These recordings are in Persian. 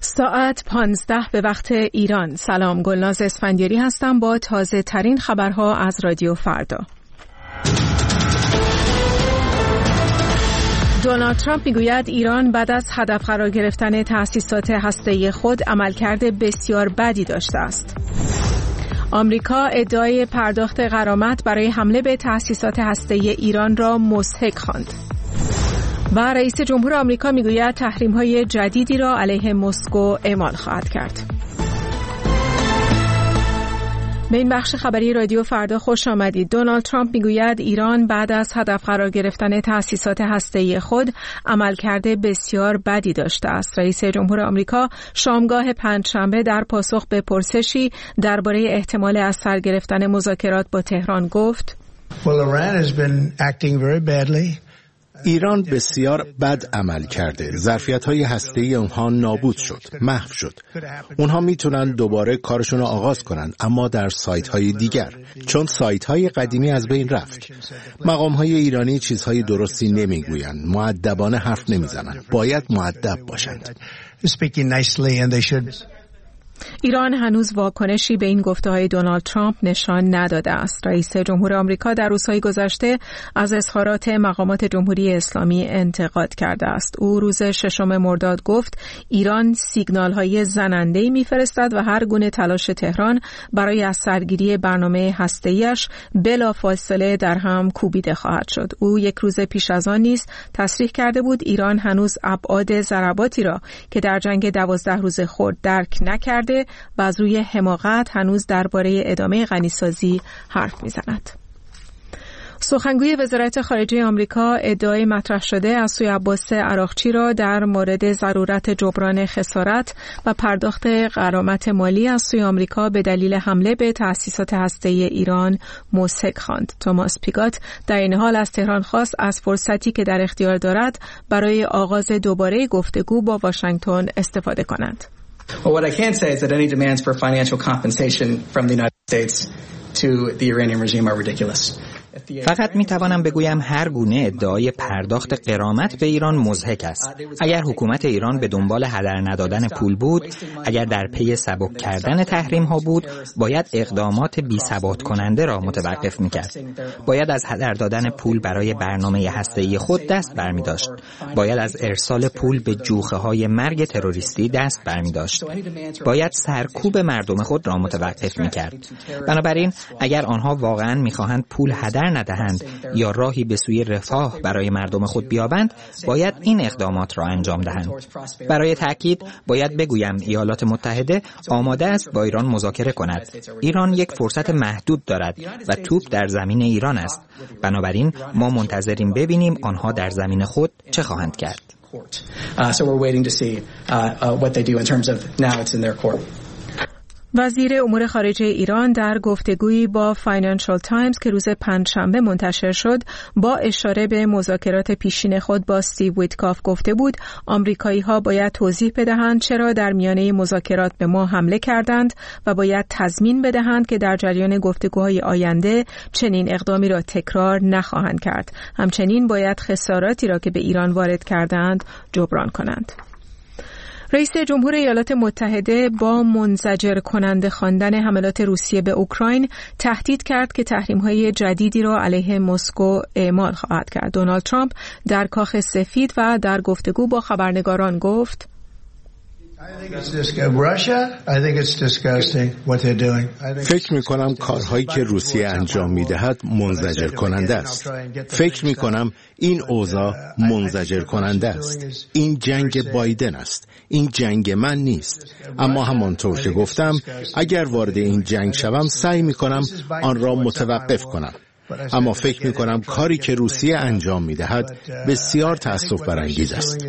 ساعت 15 به وقت ایران. سلام، گلناز اسفندیاری هستم با تازه ترین خبرها از رادیو فردا. دونالد ترامپ میگوید ایران بعد از هدف قرار گرفتن تأسیسات هسته‌ای خود عملکرد بسیار بدی داشته است. آمریکا ادعای پرداخت غرامت برای حمله به تأسیسات هسته‌ای ایران را مضحک خواند. و رئیس جمهور آمریکا میگوید تحریم‌های جدیدی را علیه مسکو اعمال خواهد کرد. به این بخش خبری رادیو فردا خوش آمدید. دونالد ترامپ میگوید ایران بعد از هدف قرار گرفتن تأسیسات هسته‌ای خود عملکرد بسیار بدی داشته است. رئیس جمهور آمریکا شامگاه پنجشنبه در پاسخ به پرسشی درباره احتمال از سر گرفتن مذاکرات با تهران گفت: ایران بسیار بد عمل کرده. ظرفیت‌های هسته‌ای اونها نابود شد، محو شد. اونها میتونن دوباره کارشون رو آغاز کنن، اما در سایت‌های دیگر، چون سایت‌های قدیمی از بین رفت. مقام‌های ایرانی چیزهای درستی نمیگویند، مؤدبانه حرف نمیزنن. باید مؤدب باشند. ایران هنوز واکنشی به این گفته‌های دونالد ترامپ نشان نداده است. رئیس جمهور آمریکا در روزهای گذشته از اظهارات مقامات جمهوری اسلامی انتقاد کرده است. او روز 6 مرداد گفت ایران سیگنال‌های زننده‌ای می‌فرستد و هر گونه تلاش تهران برای از سرگیری برنامه هسته‌ایش بلافاصله در هم کوبیده خواهد شد. او یک روز پیش از آن نیز تصریح کرده بود ایران هنوز ابعاد ضرباتی را که در جنگ 12 روزه خورد درک نکرده و از روی حماقت هنوز درباره ادامه غنیسازی حرف میزند. سخنگوی وزارت خارجه آمریکا ادعای مطرح شده از سوی عباس عراقچی را در مورد ضرورت جبران خسارت و پرداخت غرامت مالی از سوی آمریکا به دلیل حمله به تأسیسات هسته‌ای ایران مضحک خواند. توماس پیگات در این حال از تهران خواست از فرصتی که در اختیار دارد برای آغاز دوباره گفتگو با واشنگتن استفاده کنند. Well, what I can say is that any demands for financial compensation from the United States to the Iranian regime are ridiculous. فقط میتوانم بگویم هر گونه ادعای پرداخت غرامت به ایران مضحک است. اگر حکومت ایران به دنبال هدر ندادن پول بود، اگر در پی سبک کردن تحریم ها بود، باید اقدامات بی ثبات کننده را متوقف میکرد. باید از هدر دادن پول برای برنامه هسته‌ای خود دست برمی داشت. باید از ارسال پول به جوخه های مرگ تروریستی دست برمی داشت. باید سرکوب مردم خود را متوقف میکرد. بنابراین اگر آنها واقعا میخواهند پول هدر ندهند یا راهی به سوی رفاه برای مردم خود بیابند، باید این اقدامات را انجام دهند. برای تأکید باید بگویم ایالات متحده آماده است با ایران مذاکره کند. ایران یک فرصت محدود دارد و توپ در زمین ایران است. بنابراین ما منتظریم ببینیم آنها در زمین خود چه خواهند کرد. وزیر امور خارجه ایران در گفتگویی با فاینانشال تایمز که روز پنجشنبه منتشر شد با اشاره به مذاکرات پیشین خود با استیو ویتکاف گفته بود آمریکایی‌ها باید توضیح بدهند چرا در میانه مذاکرات به ما حمله کردند و باید تضمین بدهند که در جریان گفتگوهای آینده چنین اقدامی را تکرار نخواهند کرد. همچنین باید خساراتی را که به ایران وارد کردند جبران کنند. رئیس جمهور ایالات متحده با منزجر کننده خواندن حملات روسیه به اوکراین تهدید کرد که تحریم‌های جدیدی را علیه مسکو اعمال خواهد کرد. دونالد ترامپ در کاخ سفید و در گفتگو با خبرنگاران گفت: فکر می‌کنم کارهایی که روسیه انجام می‌دهد منزجر کننده است. فکر می‌کنم این اوضاع منزجر کننده است. این جنگ بایدن است. این جنگ من نیست. اما همانطور که گفتم اگر وارد این جنگ شوم سعی می‌کنم آن را متوقف کنم. اما فکر می‌کنم کاری که روسیه انجام می‌دهد بسیار تأسف برانگیز است.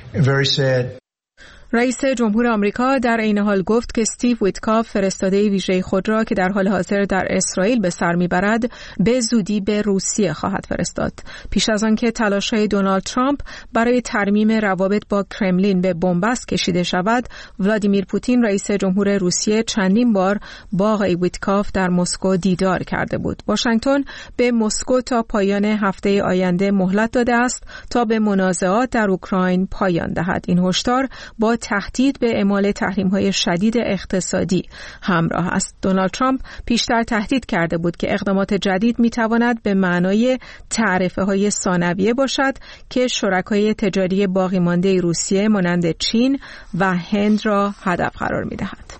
رئیس جمهور آمریکا در عین حال گفت که استیو ویتکاف فرستاده ویژه خود را که در حال حاضر در اسرائیل به سر میبرد به زودی به روسیه خواهد فرستاد. پیش از آن که تلاش‌های دونالد ترامپ برای ترمیم روابط با کرملین به بنبست کشیده شود، ولادیمیر پوتین رئیس جمهور روسیه چندین بار با آقای ویتکاف در مسکو دیدار کرده بود. واشنگتن به مسکو تا پایان هفته آینده مهلت داده است تا به منازعات در اوکراین پایان دهد. این هشدار با تهدید به اعمال تحریم‌های شدید اقتصادی همراه است. دونالد ترامپ پیشتر تهدید کرده بود که اقدامات جدید می‌تواند به معنای تعرفه‌های ثانویه باشد که شرکای تجاری باقی مانده روسیه مانند چین و هند را هدف قرار می‌دهد.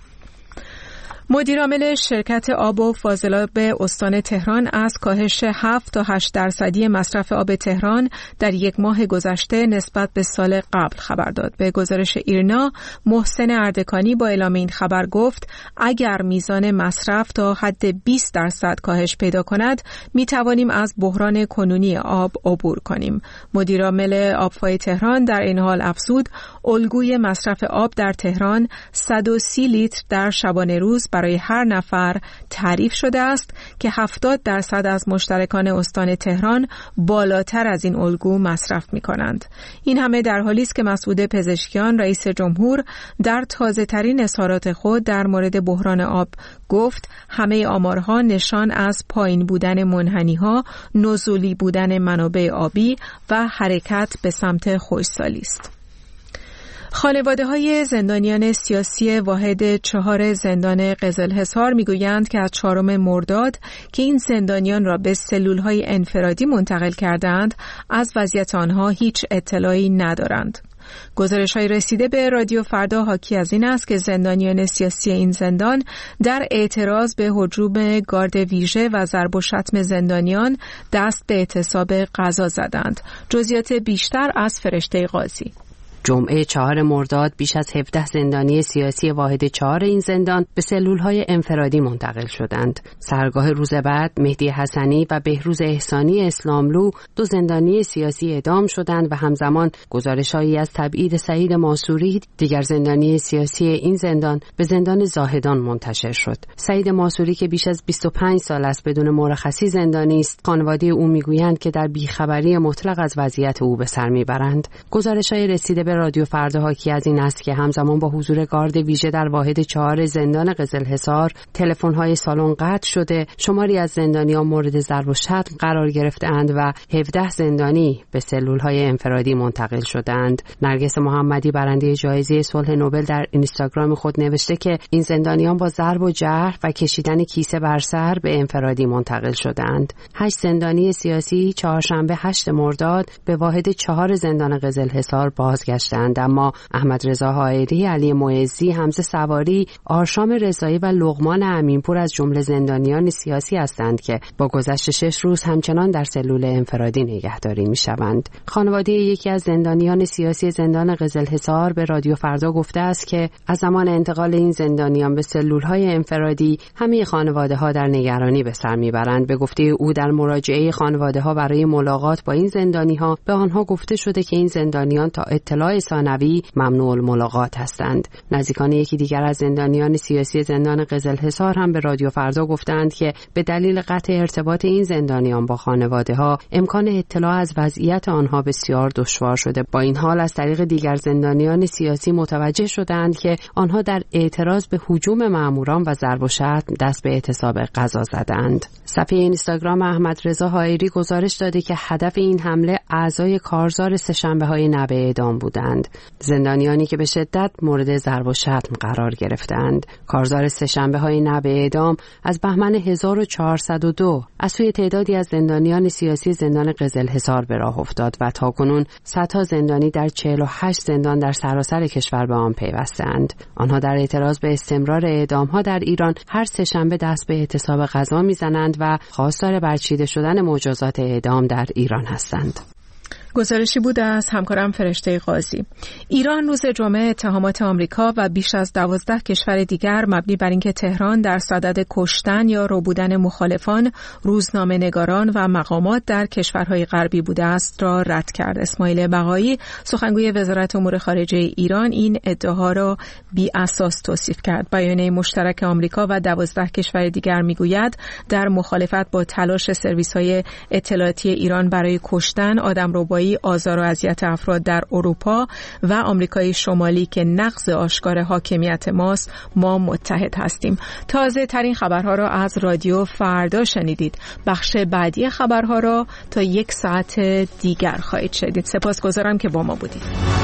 مدیرعامل شرکت آب و فاضلاب استان تهران از کاهش 7 تا 8% مصرف آب تهران در یک ماه گذشته نسبت به سال قبل خبر داد. به گزارش ایرنا، محسن اردکانی با اعلام این خبر گفت اگر میزان مصرف تا حد 20% کاهش پیدا کند می توانیم از بحران کنونی آب عبور کنیم. مدیرعامل آبفای تهران در این حال افزود الگوی مصرف آب در تهران 130 لیتر در شبانه روز برای هر نفر تعریف شده است که 70% از مشترکان استان تهران بالاتر از این الگو مصرف می کنند. این همه در حالی است که مسعود پزشکیان رئیس جمهور در تازه ترین اظهارات خود در مورد بحران آب گفت همه آمارها نشان از پایین بودن منحنی‌ها، نزولی بودن منابع آبی و حرکت به سمت خشکسالی است. خانواده‌های زندانیان سیاسی واحد 4 زندان قزلحصار می‌گویند که از 4 مرداد که این زندانیان را به سلول‌های انفرادی منتقل کردند، از وضعیت آنها هیچ اطلاعی ندارند. گزارش‌های رسیده به رادیو فردا حاکی از این است که زندانیان سیاسی این زندان در اعتراض به هجوم گارد ویژه و ضرب و شتم زندانیان دست به اعتصاب غذا زدند. جزئیات بیشتر از فرشته قاضی. جمعه 4 مرداد بیش از 17 زندانی سیاسی واحد 4 این زندان به سلول‌های انفرادی منتقل شدند. سرگاه روز بعد مهدی حسنی و بهروز احسانی اسلاملو 2 زندانی سیاسی اعدام شدند و همزمان گزارش‌هایی از تبعید سعید ماسوری دیگر زندانی سیاسی این زندان به زندان زاهدان منتشر شد. سعید ماسوری که بیش از 25 سال است بدون مرخصی زندانی است، خانواده او میگویند که در بیخبری مطلق از وضعیت او به سر میبرند. گزارش‌های رسیده به رادیو فردا حاکی از این است که همزمان با حضور گارد ویژه در واحد 4 زندان قزلحصار تلفن‌های سالن قطع شده، شماری از زندانیان مورد ضرب و شتم قرار گرفته‌اند و 17 زندانی به سلول‌های انفرادی منتقل شدند. نرگس محمدی برنده جایزه صلح نوبل در اینستاگرام خود نوشته که این زندانیان با ضرب و جرح و کشیدن کیسه بر سر به انفرادی منتقل شدند. 8 زندانی سیاسی چهارشنبه 8 مرداد به واحد 4 زندان قزلحصار بازگشتند، اما احمد رضا حائری، علی معزی، حمزه سواری، آرشام رضایی و لقمان امینپور از جمله زندانیان سیاسی هستند که با گذشت 6 روز همچنان در سلول انفرادی نگهداری می‌شوند. خانواده یکی از زندانیان سیاسی زندان قزلحصار به رادیو فردا گفته است که از زمان انتقال این زندانیان به سلول‌های انفرادی همه خانواده‌ها در نگرانی به سر می‌برند. به گفته او در مراجعه خانواده‌ها برای ملاقات با این زندانی‌ها به آنها گفته شده که این زندانیان تا اطلاع ثانوی ممنوع الملاقات هستند. نزدیکان یکی دیگر از زندانیان سیاسی زندان قزلحصار هم به رادیو فردا گفتند که به دلیل قطع ارتباط این زندانیان با خانواده‌ها امکان اطلاع از وضعیت آنها بسیار دشوار شده. با این حال از طریق دیگر زندانیان سیاسی متوجه شدند که آنها در اعتراض به هجوم ماموران و ضرب و شتم دست به اعتصاب غذا زدند. صفحه اینستاگرام احمد رضا حائری گزارش داده که هدف این حمله اعضای کارزار سه‌شنبه‌های نب اعدام بودند. زندانیانی که به شدت مورد ضرب و شتم قرار گرفتند. کارزار سه‌شنبه‌های نب اعدام از بهمن 1402 از سوی تعدادی از زندانیان سیاسی زندان قزلحصار به راه افتاد و تاکنون صدها زندانی در 48 زندان در سراسر کشور به آن پیوستند. آنها در اعتراض به استمرار اعدام‌ها در ایران هر سه‌شنبه دست به اعتصاب غذا می‌زنند و خواستار برچیده شدن مجازات اعدام در ایران هستند. گزارشی بود از همکارم فرشته قاضی. ایران روز جمعه اتهامات آمریکا و بیش از 12 کشور دیگر مبنی بر اینکه تهران در صدد کشتن یا روبودن مخالفان، روزنامه‌نگاران و مقامات در کشورهای غربی بوده است را رد کرد. اسماعیل بقایی، سخنگوی وزارت امور خارجه ایران، این ادعاها را بی اساس توصیف کرد. بیانیه مشترک آمریکا و 12 کشور دیگر میگوید در مخالفت با تلاش سرویس‌های اطلاعاتی ایران برای کشتن، آدمربایی، آزار و اذیت افراد در اروپا و آمریکای شمالی که نقض آشکار حاکمیت ماست، ما متحد هستیم. تازه ترین خبرها را از رادیو فردا شنیدید. بخش بعدی خبرها را تا 1 ساعت دیگر خواهید شنید. سپاسگزارم که با ما بودید.